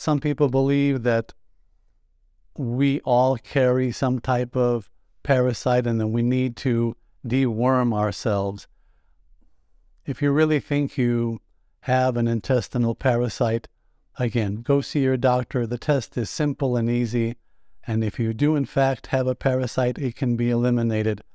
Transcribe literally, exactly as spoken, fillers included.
some people believe that we all carry some type of parasite and then we need to deworm ourselves. If you really think you have an intestinal parasite, again, go see your doctor. The test is simple and easy, and if you do in fact have a parasite, it can be eliminated